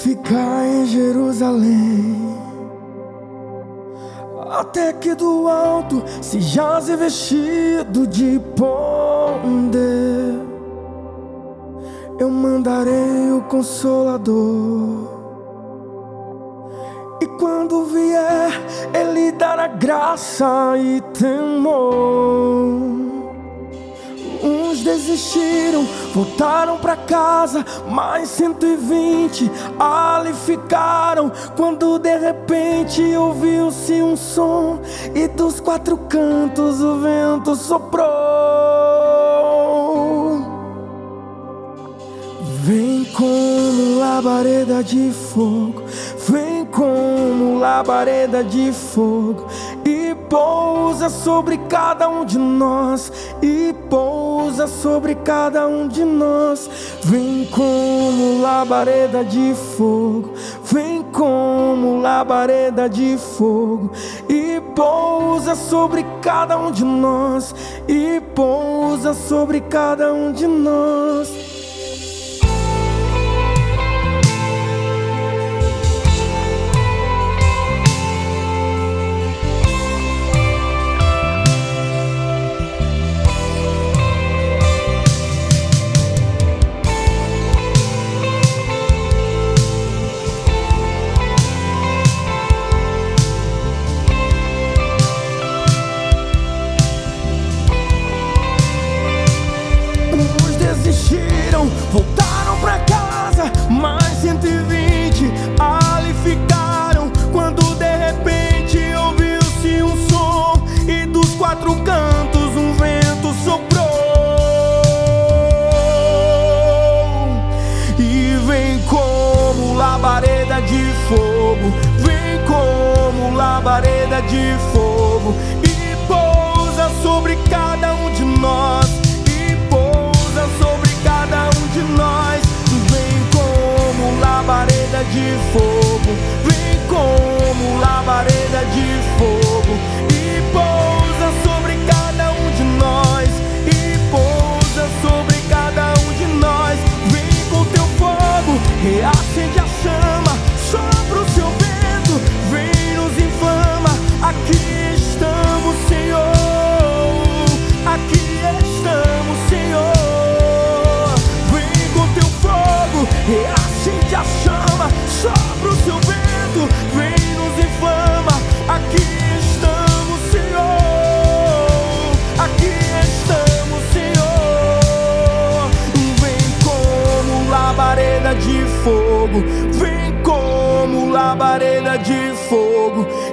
ficar em Jerusalém, até que do alto se jaze vestido de poder. Eu mandarei o Consolador, e quando vier, Ele dará graça e temor. Uns desistiram, voltaram pra casa, mas 120 ali ficaram, quando de repente ouviu-se um som, e dos quatro cantos o vento soprou. Vem como labareda de fogo, vem como labareda de fogo, e pousa sobre cada um de nós, e pousa sobre cada um de nós. Vem como labareda de fogo, vem como labareda de fogo, e pousa sobre cada um de nós, e pousa sobre cada um de nós. Desistiram, voltaram pra casa, mas 120 ali ficaram, quando de repente ouviu-se um som, e dos quatro cantos um vento soprou. E vem como labareda de fogo, vem como labareda de fogo, e pousa sobre cada um de nós, sobre cada um de nós. Vem como labareda de fogo, vem como labareda de fogo, e pousa sobre cada um de nós, e pousa sobre cada um de nós. Vem com teu fogo, reacende a chama, sopra o seu vento, vem nos inflama. Aqui estamos, Senhor, aqui estamos, Senhor. Reacende a chama, sopra o seu vento, vem nos inflama. Aqui estamos, Senhor, aqui estamos, Senhor. Vem como labareda de fogo, vem como labareda de fogo,